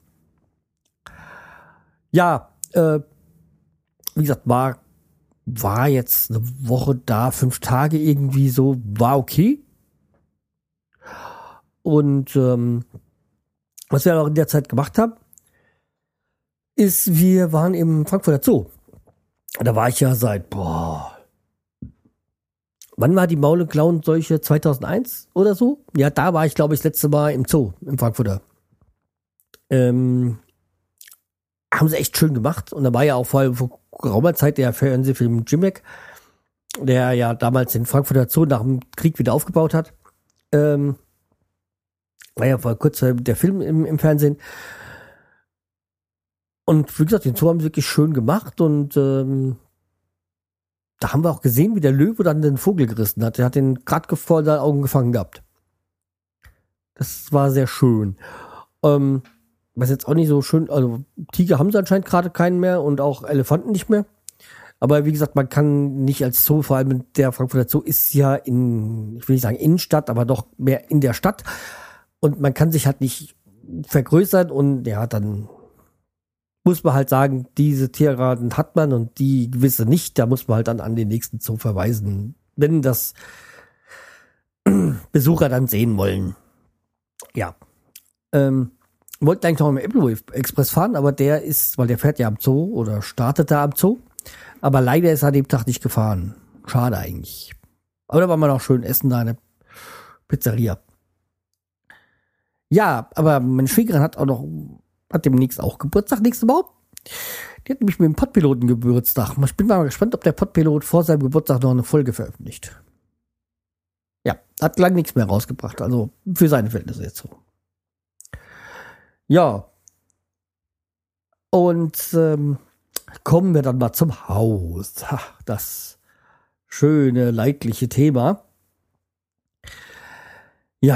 Ja, wie gesagt, war jetzt eine Woche da, 5 Tage irgendwie so, war okay. Und was wir auch in der Zeit gemacht haben, ist, wir waren im Frankfurter Zoo. Da war ich ja wann war die Maul- und Klauenseuche? 2001 oder so? Ja, da war ich, glaube ich, das letzte Mal im Zoo, im Frankfurter. Haben sie echt schön gemacht. Und da war ja auch vor geraumer Zeit der Fernsehfilm Jimmick, der ja damals den Frankfurter Zoo nach dem Krieg wieder aufgebaut hat. War ja vor kurzem der Film im Fernsehen. Und wie gesagt, den Zoo haben sie wirklich schön gemacht. Und da haben wir auch gesehen, wie der Löwe dann den Vogel gerissen hat. Der hat den gerade vor seinen Augen gefangen gehabt. Das war sehr schön. Was jetzt auch nicht so schön, also Tiger haben sie anscheinend gerade keinen mehr und auch Elefanten nicht mehr. Aber wie gesagt, man kann nicht als Zoo, vor allem der Frankfurter Zoo ist ja ich will nicht sagen Innenstadt, aber doch mehr in der Stadt. Und man kann sich halt nicht vergrößern und ja, dann muss man halt sagen, diese Tierarten hat man und die gewisse nicht. Da muss man halt dann an den nächsten Zoo verweisen, wenn das Besucher dann sehen wollen. Ja. Wollten eigentlich noch im Applewave Express fahren, aber weil der fährt ja am Zoo oder startet da am Zoo. Aber leider ist er an dem Tag nicht gefahren. Schade eigentlich. Aber da war man auch schön essen da in der Pizzeria. Ja, aber meine Schwägerin hat demnächst auch Geburtstag nächste Woche. Die hat nämlich mit dem Podpiloten Geburtstag. Ich bin mal gespannt, ob der Podpilot vor seinem Geburtstag noch eine Folge veröffentlicht. Ja, hat lange nichts mehr rausgebracht. Also für seine Verhältnisse jetzt so. Ja. Und kommen wir dann mal zum Haus. Das schöne, leidliche Thema. Ja,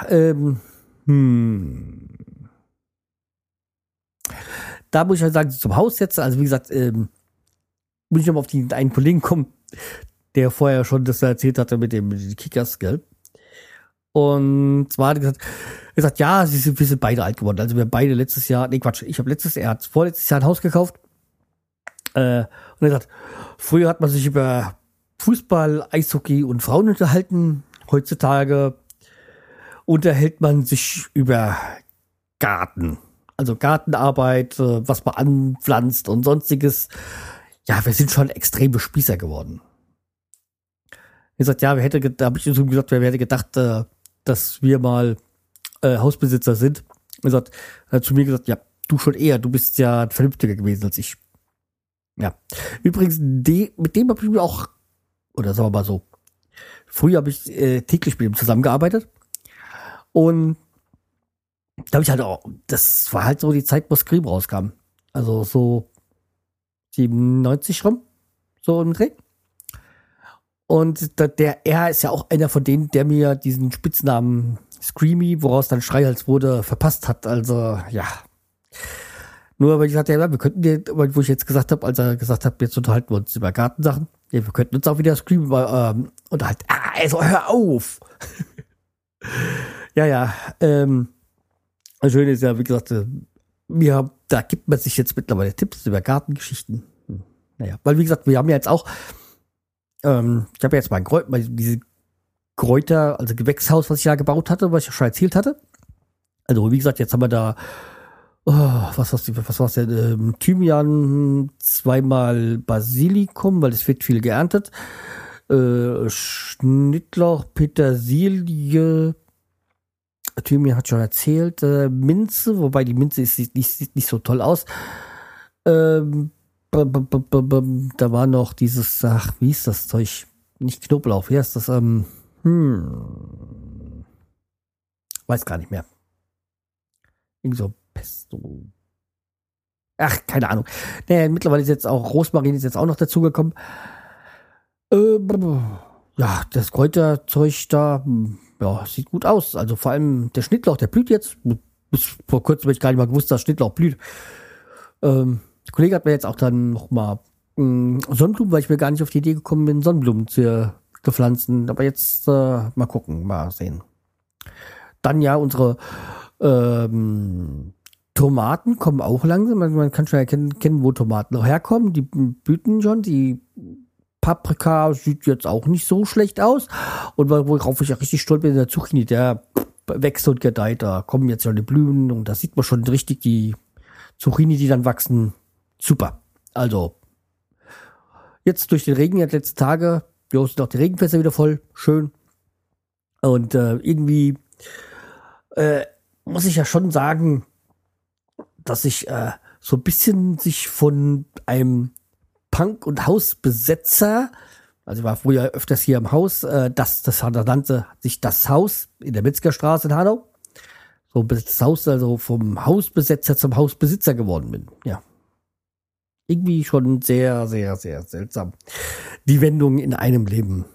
da muss ich halt sagen, zum Haus jetzt, also wie gesagt, muss ich nochmal auf einen Kollegen kommen, der vorher schon das erzählt hatte mit den Kickers, gell? Und zwar hat er gesagt, ja, wir sind beide alt geworden. Also wir haben beide vorletztes Jahr ein Haus gekauft. Und er sagt, früher hat man sich über Fußball, Eishockey und Frauen unterhalten. Heutzutage unterhält man sich über Garten. Also Gartenarbeit, was man anpflanzt und sonstiges. Ja, wir sind schon extreme Spießer geworden. Wie gesagt, ja, da habe ich so gesagt, wer hätte gedacht, dass wir mal Hausbesitzer sind. Er hat zu mir gesagt, ja, du schon eher, du bist ja ein Vernünftiger gewesen als ich. Ja. Übrigens, mit dem habe ich mir auch, oder sagen wir mal so, früher habe ich täglich mit ihm zusammengearbeitet. Und da habe ich halt auch, das war halt so die Zeit, wo Scream rauskam. Also so 97 rum, so im Dreh. Und er ist ja auch einer von denen, der mir diesen Spitznamen Screamy, woraus dann Schreihals wurde, verpasst hat. Also, ja. Nur, weil ich sagte, ja, wir könnten dir, wo ich jetzt gesagt habe, als er gesagt hat, jetzt unterhalten wir uns über Gartensachen, ja, wir könnten uns auch wieder Screamy unterhalten. Also, hör auf! ja. Das Schöne ist ja, wie gesagt, da gibt man sich jetzt mittlerweile Tipps über Gartengeschichten. Naja, weil wie gesagt, wir haben ja jetzt auch, ich habe ja jetzt diese Kräuter, also Gewächshaus, was ich ja gebaut hatte, was ich ja schon erzählt hatte. Also wie gesagt, jetzt haben wir da, was war's denn, Thymian, 2-mal Basilikum, weil es wird viel geerntet, Schnittlauch, Petersilie, Thymian hat schon erzählt, Minze, wobei die Minze sieht nicht so toll aus. Da war noch dieses, wie ist das Zeug? Nicht Knoblauch, wie heißt das? Weiß gar nicht mehr. Irgendwie so Pesto. Ach, keine Ahnung. Naja, mittlerweile ist jetzt auch Rosmarin ist jetzt auch noch dazugekommen. Ja, das Kräuterzeug da, ja, sieht gut aus. Also vor allem der Schnittlauch, der blüht jetzt. Bis vor kurzem habe ich gar nicht mal gewusst, dass Schnittlauch blüht. Der Kollege hat mir jetzt auch dann noch mal Sonnenblumen, weil ich mir gar nicht auf die Idee gekommen bin, Sonnenblumen zu pflanzen. Aber jetzt mal gucken, mal sehen. Dann ja, unsere Tomaten kommen auch langsam. Man kann schon erkennen, wo Tomaten noch herkommen. Die blüten schon. Die Paprika sieht jetzt auch nicht so schlecht aus. Und worauf ich ja richtig stolz bin, der Zucchini, der wächst und gedeiht. Da kommen jetzt schon die Blüten und da sieht man schon richtig die Zucchini, die dann wachsen. Super. Also, jetzt durch den Regen, jetzt letzten Tage, sind auch die Regenfässer wieder voll. Schön. Und irgendwie muss ich ja schon sagen, dass ich so ein bisschen sich von einem Punk- und Hausbesetzer, also ich war früher öfters hier im Haus, das nannte sich das Haus in der Metzgerstraße in Hanau. So das Haus, also vom Hausbesetzer zum Hausbesitzer geworden bin. Ja. Irgendwie schon sehr, sehr, sehr seltsam. Die Wendung in einem Leben.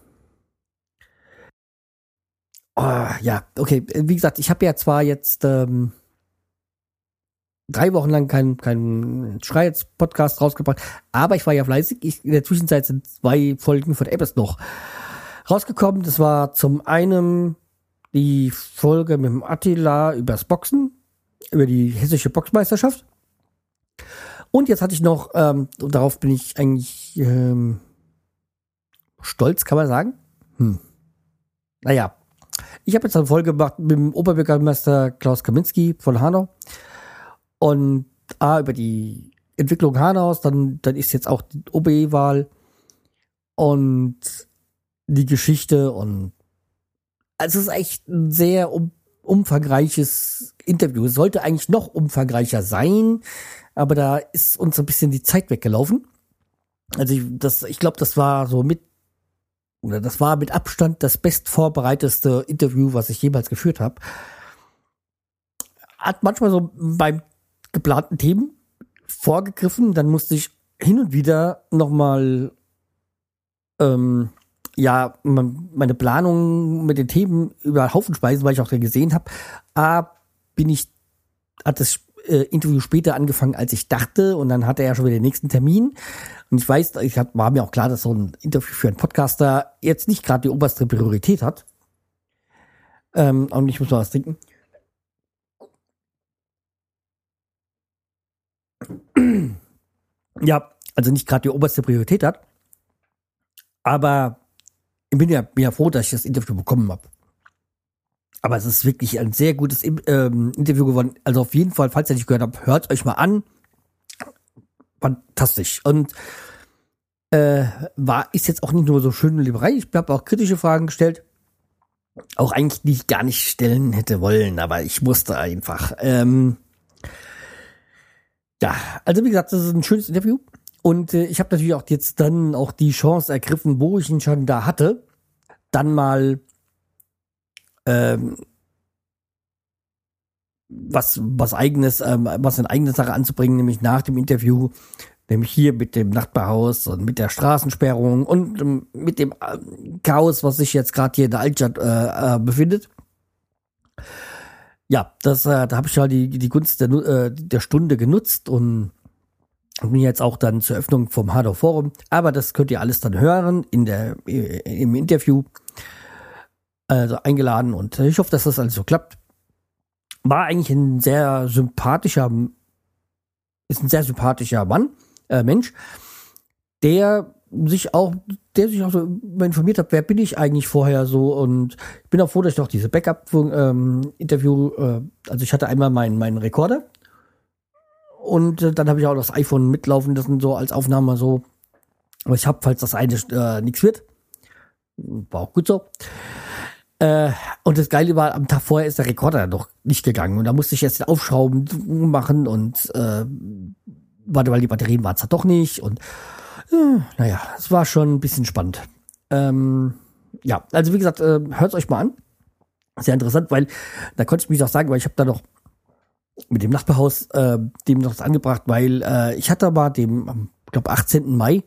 Ja, okay. Wie gesagt, ich habe ja zwar jetzt 3 Wochen lang keinen Schreihals-Podcast rausgebracht, aber ich war ja fleißig. In der Zwischenzeit sind 2 Folgen von Ebbes noch rausgekommen. Das war zum einen die Folge mit dem Attila übers Boxen, über die hessische Boxmeisterschaft. Und jetzt hatte ich noch, und darauf bin ich eigentlich stolz, kann man sagen. Naja, ich habe jetzt eine Folge gemacht mit dem Oberbürgermeister Klaus Kaminski von Hanau. Und über die Entwicklung Hanaus, dann ist jetzt auch die OB-Wahl und die Geschichte und also es ist echt ein sehr umfangreiches Interview. Es sollte eigentlich noch umfangreicher sein, aber da ist uns ein bisschen die Zeit weggelaufen. Also ich glaube, das war mit Abstand das bestvorbereiteste Interview, was ich jemals geführt habe. Hat manchmal so beim geplanten Themen vorgegriffen, dann musste ich hin und wieder nochmal meine Planung mit den Themen über den Haufen speisen, weil ich auch den gesehen habe. Hat das Interview später angefangen, als ich dachte, und dann hatte er schon wieder den nächsten Termin. Und ich weiß, war mir auch klar, dass so ein Interview für einen Podcaster jetzt nicht gerade die oberste Priorität hat. Und ich muss mal was trinken. Ja, also nicht gerade die oberste Priorität hat. Aber ich bin ja froh, dass ich das Interview bekommen habe. Aber es ist wirklich ein sehr gutes Interview geworden. Also auf jeden Fall, falls ihr nicht gehört habt, hört euch mal an. Fantastisch. Und ist jetzt auch nicht nur so schön Lieberei. Ich habe auch kritische Fragen gestellt. Auch eigentlich, die ich gar nicht stellen hätte wollen, aber ich musste einfach. Ja, also wie gesagt, das ist ein schönes Interview. Und ich habe natürlich auch jetzt dann auch die Chance ergriffen, wo ich ihn schon da hatte, dann mal was eigenes, was eine eigene Sache anzubringen, nämlich nach dem Interview, nämlich hier mit dem Nachbarhaus und mit der Straßensperrung und mit dem Chaos, was sich jetzt gerade hier in der Altstadt befindet. Ja, da habe ich halt die Gunst der Stunde genutzt und bin jetzt auch dann zur Öffnung vom Hardware Forum. Aber das könnt ihr alles dann hören im Interview. Also eingeladen und ich hoffe, dass das alles so klappt. War eigentlich ein sehr sympathischer Mann, Mensch, der sich auch so informiert hat, wer bin ich eigentlich vorher so, und ich bin auch froh, dass ich noch diese Backup-Interview, also ich hatte einmal meinen Rekorder und dann habe ich auch das iPhone mitlaufen lassen, so als Aufnahme so, aber ich habe, falls das eine nichts wird, war auch gut so. Und das Geile war, am Tag vorher ist der Rekorder noch nicht gegangen und da musste ich jetzt den Aufschrauben machen und weil die Batterien waren es doch nicht und naja, es war schon ein bisschen spannend. Ja, also wie gesagt, hört es euch mal an. Sehr interessant, weil da konnte ich mich auch sagen, weil ich habe da noch mit dem Nachbarhaus dem noch was angebracht, weil ich hatte aber dem, ich glaube 18. Mai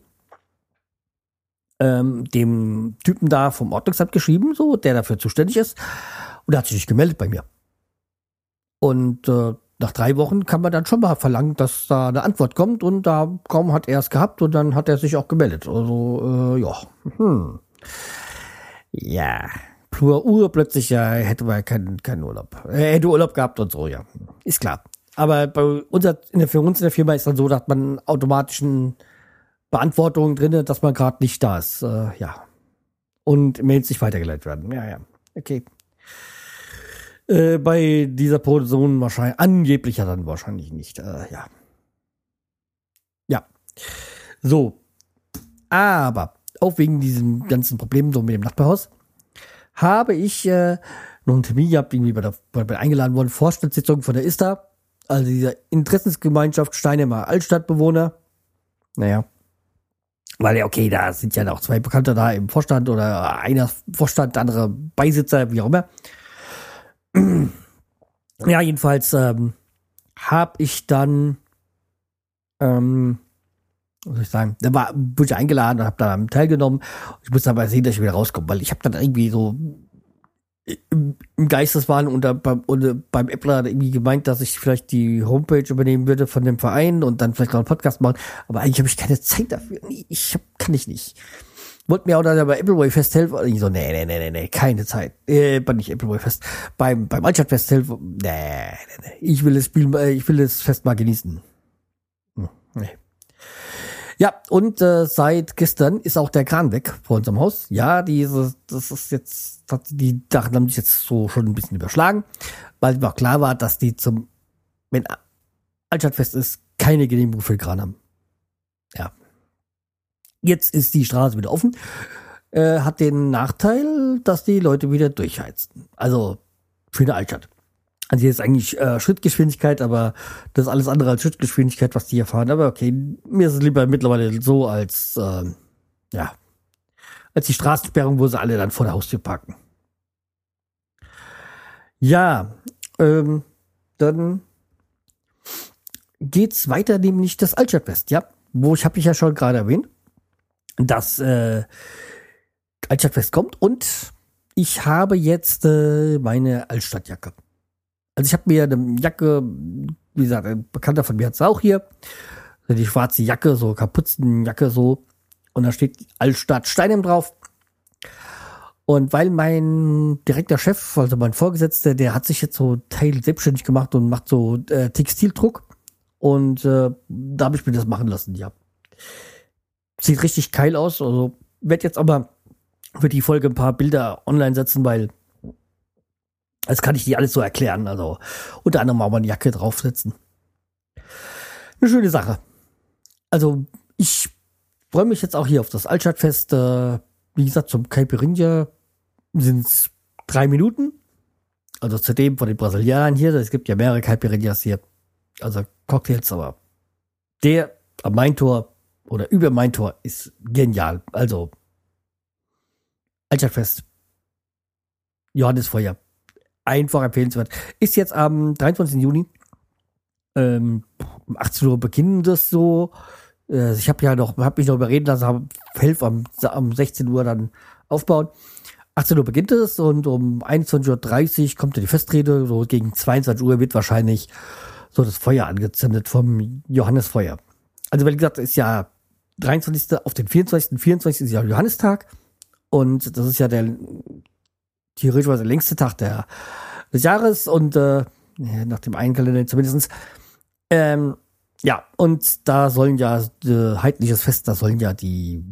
dem Typen da vom Ordnungsamt geschrieben, so, der dafür zuständig ist, und der hat sich nicht gemeldet bei mir. Und nach 3 Wochen kann man dann schon mal verlangen, dass da eine Antwort kommt, und da kaum hat er es gehabt und dann hat er sich auch gemeldet. Also, ja. Ja. Plötzlich hätte man keinen Urlaub. Er hätte Urlaub gehabt und so, ja. Ist klar. Aber für uns in der Firma ist dann so, dass man automatischen Beantwortung drinne, dass man gerade nicht da ist. Ja. Und Mails nicht weitergeleitet werden. Ja. Okay. Bei dieser Person wahrscheinlich, angeblich ja dann wahrscheinlich nicht. Ja. Ja. So. Aber auch wegen diesen ganzen Problemen so mit dem Nachbarhaus habe ich noch einen Termin gehabt, irgendwie bei eingeladen worden, Vorstandssitzung von der ISTA, also dieser Interessensgemeinschaft Steinheimer Altstadtbewohner. Naja. Weil ja, okay, da sind ja auch 2 Bekannte da im Vorstand oder einer Vorstand, der andere Beisitzer, wie auch immer. Ja, jedenfalls habe ich dann, was soll ich sagen, wurde ich eingeladen und habe da teilgenommen. Ich muss aber sehen, dass ich wieder rauskomme, weil ich habe dann irgendwie so im Geisteswahn und beim Äppler irgendwie gemeint, dass ich vielleicht die Homepage übernehmen würde von dem Verein und dann vielleicht noch einen Podcast machen. Aber eigentlich habe ich keine Zeit dafür. Kann ich nicht. Wollte mir auch dann bei Appleboy Fest helfen. Und ich so, nee, keine Zeit. Nicht Appleboy Fest. Beim Altstadtfest helfen. Nee. Ich will das Fest mal genießen. Nee. Ja, und seit gestern ist auch der Kran weg vor unserem Haus. Ja, die Sachen haben sich jetzt so schon ein bisschen überschlagen, weil mir auch klar war, dass die wenn Altstadtfest ist, keine Genehmigung für den Kran haben. Ja. Jetzt ist die Straße wieder offen. Hat den Nachteil, dass die Leute wieder durchheizen. Also für eine Altstadt. Also hier ist eigentlich Schrittgeschwindigkeit, aber das ist alles andere als Schrittgeschwindigkeit, was die hier fahren. Aber okay, mir ist es lieber mittlerweile so als die Straßensperrung, wo sie alle dann vor der Haustür parken. Ja, dann geht's weiter, nämlich das Altstadtfest, ja. Habe ich ja schon gerade erwähnt, dass Altstadtfest kommt, und ich habe jetzt meine Altstadtjacke. Also ich habe mir eine Jacke, wie gesagt, ein Bekannter von mir hat es auch hier, die schwarze Jacke, so Kapuzenjacke so, und da steht Altstadt Steinheim drauf. Und weil mein direkter Chef, also mein Vorgesetzter, der hat sich jetzt so Teil selbstständig gemacht und macht so Textildruck, und da habe ich mir das machen lassen, ja. Sieht richtig geil aus, also werde jetzt aber für die Folge ein paar Bilder online setzen, weil Das kann ich dir alles so erklären. Also unter anderem auch mal eine Jacke draufsetzen. Eine schöne Sache. Also ich freue mich jetzt auch hier auf das Altstadtfest. Wie gesagt, zum Caipirinha sind es 3 Minuten. Also zu dem von den Brasilianern hier. Es gibt ja mehrere Caipirinhas hier. Also Cocktails, aber der am Maintor oder über Maintor ist genial. Also Altstadtfest. Johannisfeuer. Einfach empfehlenswert. Ist jetzt am 23. Juni. Um 18 Uhr beginnen das so. Ich habe mich noch überreden lassen, helfe am 16 Uhr dann aufbauen. 18 Uhr beginnt es und um 21.30 Uhr kommt die Festrede. So gegen 22 Uhr wird wahrscheinlich so das Feuer angezündet vom Johannisfeuer. Also wie gesagt, ist ja 23. auf den 24. 24. ist ja Johannistag. Und das ist ja der theoretisch der längste Tag des Jahres und nach dem einen Kalender zumindest. Ja, und da sollen ja heidnisches Fest, da sollen ja die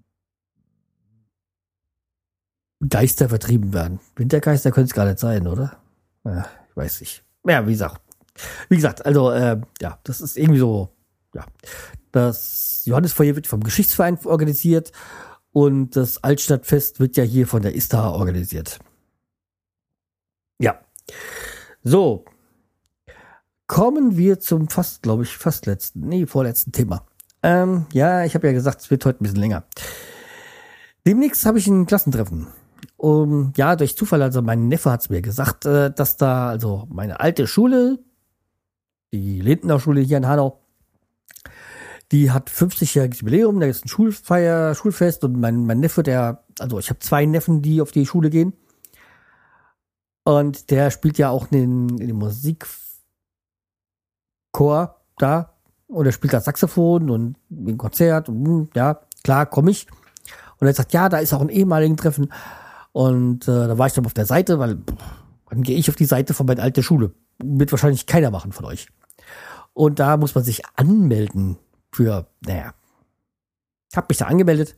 Geister vertrieben werden. Wintergeister können es gar nicht sein, oder? Ja, ich weiß nicht. Ja, wie gesagt, also ja, das ist irgendwie so, ja. Das Johannisfeuer wird vom Geschichtsverein organisiert und das Altstadtfest wird ja hier von der ISTA organisiert. Ja. So. Kommen wir zum vorletzten Thema. Ja, ich habe ja gesagt, es wird heute ein bisschen länger. Demnächst habe ich ein Klassentreffen. Ja, durch Zufall, also mein Neffe hat es mir gesagt, dass da, also meine alte Schule, die Lindenau Schule hier in Hanau, die hat 50-jähriges Jubiläum, da ist ein Schulfest und mein Neffe, ich habe 2 Neffen, die auf die Schule gehen. Und der spielt ja auch in dem Musikchor da und er spielt da Saxophon und ein Konzert und ja, klar, komme ich. Und er sagt, ja, da ist auch ein ehemaligen Treffen. Und da war ich dann auf der Seite, weil dann gehe ich auf die Seite von meiner alten Schule. Wird wahrscheinlich keiner machen von euch. Und da muss man sich anmelden für, ich habe mich da angemeldet.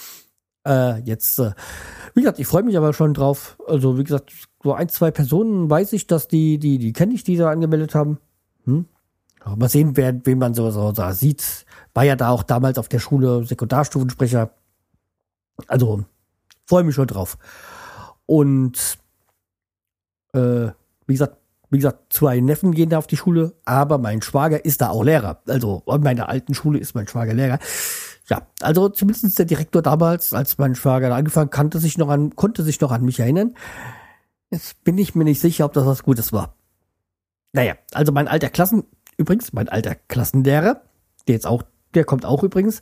Wie gesagt, ich freue mich aber schon drauf. Also wie gesagt, so 1, 2 Personen weiß ich, dass die kenne ich, die da angemeldet haben. Mal sehen, wen man so da sieht. War ja da auch damals auf der Schule Sekundarstufensprecher. Also freue mich schon drauf. Und wie gesagt, 2 Neffen gehen da auf die Schule, aber mein Schwager ist da auch Lehrer. Also an meiner alten Schule ist mein Schwager Lehrer. Ja, also zumindest der Direktor damals, als mein Schwager da angefangen, konnte sich noch an mich erinnern. Jetzt bin ich mir nicht sicher, ob das was Gutes war. Naja, also mein alter Klassenlehrer, der kommt auch übrigens,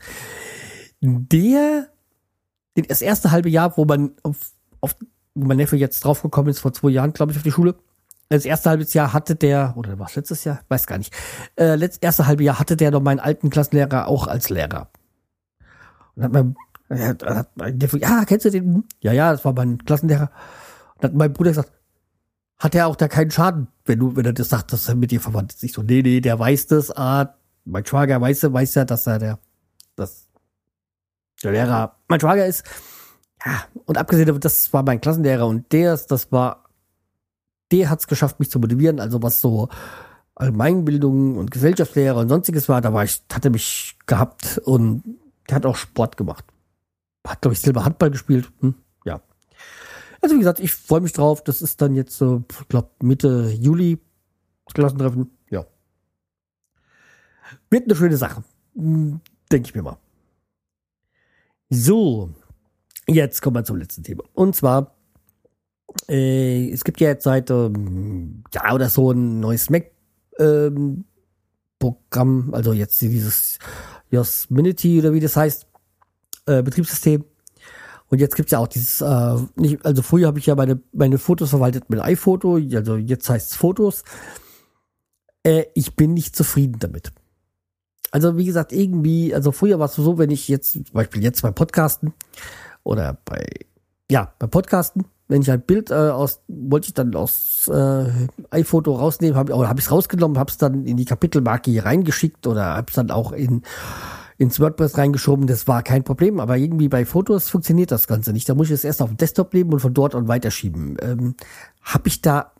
das erste halbe Jahr, wo mein Neffe jetzt draufgekommen ist, vor 2 Jahren, glaube ich, auf die Schule, das erste halbes Jahr hatte der, oder war es letztes Jahr? Weiß gar nicht. Erste halbe Jahr hatte der noch meinen alten Klassenlehrer auch als Lehrer. Und hat mein Neffe, ja, kennst du den? Ja, das war mein Klassenlehrer. Und hat mein Bruder gesagt, hat er auch da keinen Schaden, wenn er das sagt, dass er mit dir verwandt ist. Ich so, nee, der weiß das. Mein Schwager weiß ja, dass er der Lehrer mein Schwager ist. Ja, und abgesehen davon, das war mein Klassenlehrer und der hat's geschafft, mich zu motivieren. Also was so Allgemeinbildung und Gesellschaftslehre und sonstiges war, hat er mich gehabt und der hat auch Sport gemacht. Hat, glaube ich, selber Handball gespielt. Ja. Also wie gesagt, ich freue mich drauf. Das ist dann jetzt so, ich glaube, Mitte Juli Klassentreffen. Ja. Wird eine schöne Sache. Denke ich mir mal. So. Jetzt kommen wir zum letzten Thema. Und zwar, es gibt ja jetzt seit oder so ein neues Mac-Programm, also jetzt dieses Yosemite oder wie das heißt, Betriebssystem. Und jetzt gibt's ja auch dieses, also früher habe ich ja meine Fotos verwaltet mit iPhoto, also jetzt heißt es Fotos. Ich bin nicht zufrieden damit. Also wie gesagt, irgendwie, also früher war es so, wenn ich jetzt, zum Beispiel jetzt beim Podcasten oder beim Podcasten, wenn ich ein Bild wollte ich dann aus iPhoto rausnehmen, habe ich es rausgenommen, habe es dann in die Kapitelmarke hier reingeschickt oder habe es dann auch ins WordPress reingeschoben, das war kein Problem, aber irgendwie bei Fotos funktioniert das Ganze nicht. Da muss ich es erst auf dem Desktop nehmen und von dort an weiterschieben. Habe ich da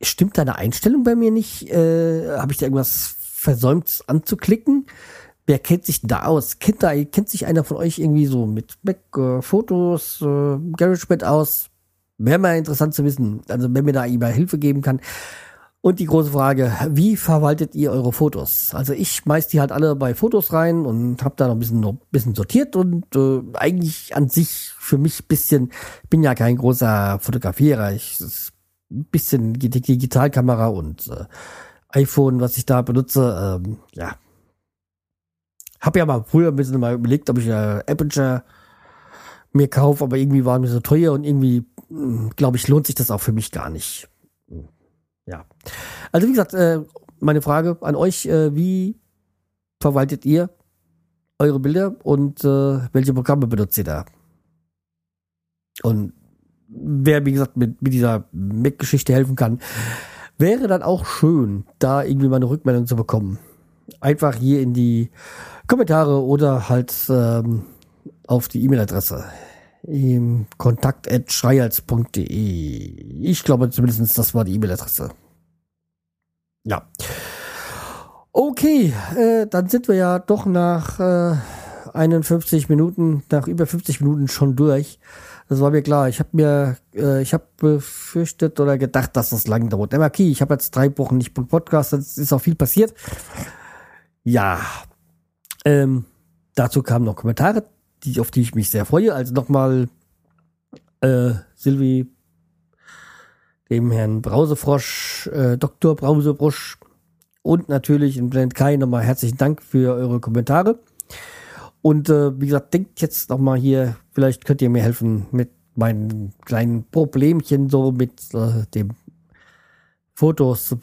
stimmt deine Einstellung bei mir nicht? Habe ich da irgendwas versäumt anzuklicken? Wer kennt sich denn da aus? Kennt sich einer von euch irgendwie so mit Mac, Fotos, GarageBand aus? Wäre mal interessant zu wissen. Also wenn mir da jemand Hilfe geben kann. Und die große Frage, wie verwaltet ihr eure Fotos? Also ich schmeiß die halt alle bei Fotos rein und habe da noch ein bisschen sortiert und eigentlich an sich für mich bisschen, bin ja kein großer Fotografierer, ein bisschen die Digitalkamera und iPhone, was ich da benutze, ja. Hab ja mal früher ein bisschen mal überlegt, ob ich Aperture mir kaufe, aber irgendwie waren mir so teuer und irgendwie, glaube ich, lohnt sich das auch für mich gar nicht. Ja. Also wie gesagt, meine Frage an euch, wie verwaltet ihr eure Bilder und welche Programme benutzt ihr da? Und wer, wie gesagt, mit dieser Mac-Geschichte helfen kann, wäre dann auch schön, da irgendwie mal eine Rückmeldung zu bekommen. Einfach hier in die Kommentare oder halt auf die E-Mail-Adresse kontakt@schreihals.de. Ich glaube zumindest, das war die E-Mail-Adresse. Ja. Okay, dann sind wir ja doch nach 51 Minuten, nach über 50 Minuten schon durch. Das war mir klar. Ich habe befürchtet oder gedacht, dass das lang dauert. Aber okay, ich habe jetzt 3 Wochen nicht podcastet, es ist auch viel passiert. Ja, dazu kamen noch Kommentare, auf die ich mich sehr freue. Also nochmal Silvi, dem Herrn Brausefrosch, Dr. Brausefrosch und natürlich in Blend Kai nochmal herzlichen Dank für eure Kommentare. Und wie gesagt, denkt jetzt nochmal hier, vielleicht könnt ihr mir helfen mit meinen kleinen Problemchen so mit dem Fotos.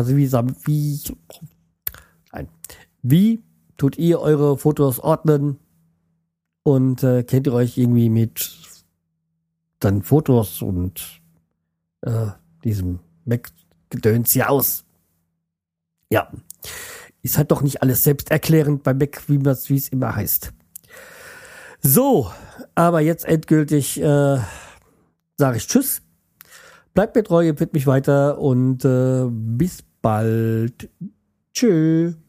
Wie tut ihr eure Fotos ordnen? Und kennt ihr euch irgendwie mit dann Fotos und diesem Mac-Gedöns hier aus? Ja, ist halt doch nicht alles selbsterklärend bei Mac, wie es immer heißt. So, aber jetzt endgültig sage ich Tschüss. Bleibt mir treu, empfiehlt mich weiter und bis bald. Tschüss.